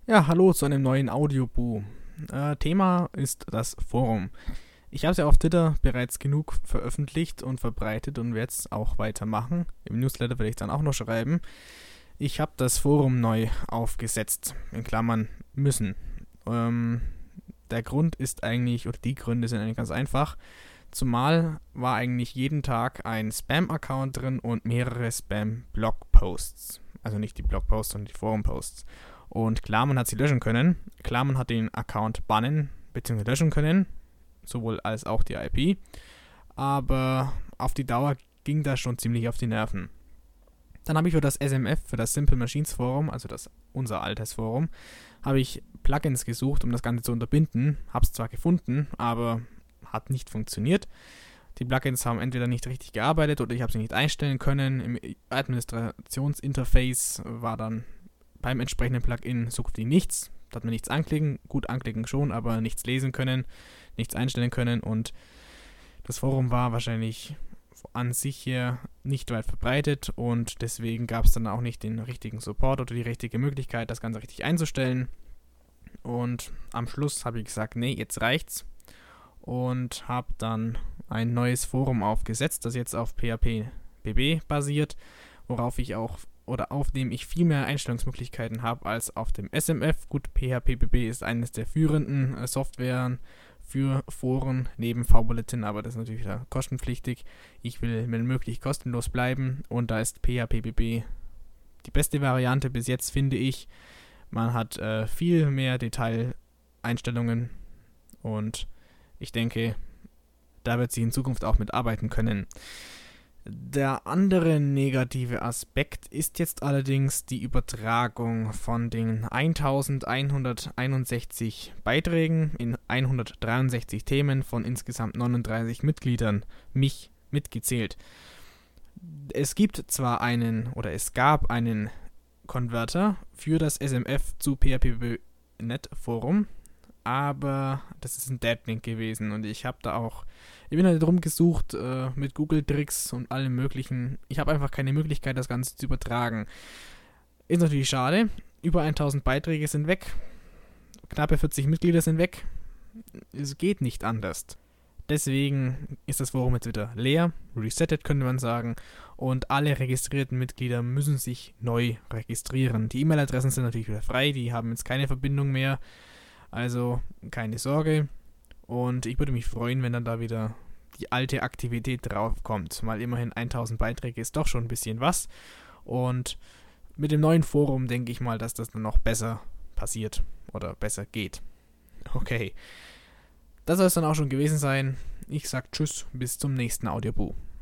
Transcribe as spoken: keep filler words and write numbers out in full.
Ja, hallo zu einem neuen Audioboo. Äh, Thema ist das Forum. Ich habe es ja auf Twitter bereits genug veröffentlicht und verbreitet und werde es auch weitermachen. Im Newsletter werde ich dann auch noch schreiben. Ich habe das Forum neu aufgesetzt, in Klammern müssen. Ähm, der Grund ist eigentlich, oder die Gründe sind eigentlich ganz einfach. Zumal war eigentlich jeden Tag ein Spam-Account drin und mehrere Spam-Blog-Posts. Also nicht die Blogposts, sondern die Forum-Posts. Und klar, man hat sie löschen können. Klar, man hat den Account bannen bzw. löschen können. Sowohl als auch die I P. Aber auf die Dauer ging das schon ziemlich auf die Nerven. Dann habe ich für das S M F, für das Simple Machines Forum, also das unser altes Forum, habe ich Plugins gesucht, um das Ganze zu unterbinden. Habe es zwar gefunden, aber hat nicht funktioniert. Die Plugins haben entweder nicht richtig gearbeitet oder ich habe sie nicht einstellen können. Im Administrationsinterface war dann beim entsprechenden Plugin so gut wie nichts. Da hat man nichts anklicken, gut anklicken schon, aber nichts lesen können, nichts einstellen können und das Forum war wahrscheinlich an sich hier nicht weit verbreitet und deswegen gab es dann auch nicht den richtigen Support oder die richtige Möglichkeit, das Ganze richtig einzustellen. Und am Schluss habe ich gesagt, nee, jetzt reicht's und habe dann ein neues Forum aufgesetzt, das jetzt auf P H P B B basiert, worauf ich auch oder auf dem ich viel mehr Einstellungsmöglichkeiten habe als auf dem S M F. Gut, P H P B B ist eines der führenden äh, Softwaren für Foren neben V-Bulletin, aber das ist natürlich wieder kostenpflichtig. Ich will, wenn möglich, kostenlos bleiben und da ist P H P B B die beste Variante bis jetzt, finde ich. Man hat äh, viel mehr Detaileinstellungen und ich denke, da wird sie in Zukunft auch mitarbeiten können. Der andere negative Aspekt ist jetzt allerdings die Übertragung von den eintausendeinhunderteinundsechzig Beiträgen in hundertdreiundsechzig Themen von insgesamt neununddreißig Mitgliedern, mich mitgezählt. Es gibt zwar einen, oder es gab einen Konverter für das S M F zu P H P B B Punkt net Forum, aber das ist ein Deadlink gewesen und ich habe da auch im Internet rumgesucht äh, mit Google-Tricks und allem möglichen. Ich habe einfach keine Möglichkeit, das Ganze zu übertragen. Ist natürlich schade. Über tausend Beiträge sind weg. Knappe vierzig Mitglieder sind weg. Es geht nicht anders. Deswegen ist das Forum jetzt wieder leer. Resettet könnte man sagen. Und alle registrierten Mitglieder müssen sich neu registrieren. Die E-Mail-Adressen sind natürlich wieder frei. Die haben jetzt keine Verbindung mehr. Also keine Sorge. Und ich würde mich freuen, wenn dann da wieder die alte Aktivität draufkommt, weil immerhin tausend Beiträge ist doch schon ein bisschen was. Und mit dem neuen Forum denke ich mal, dass das dann noch besser passiert oder besser geht. Okay, das soll es dann auch schon gewesen sein. Ich sag Tschüss, bis zum nächsten Audioboo.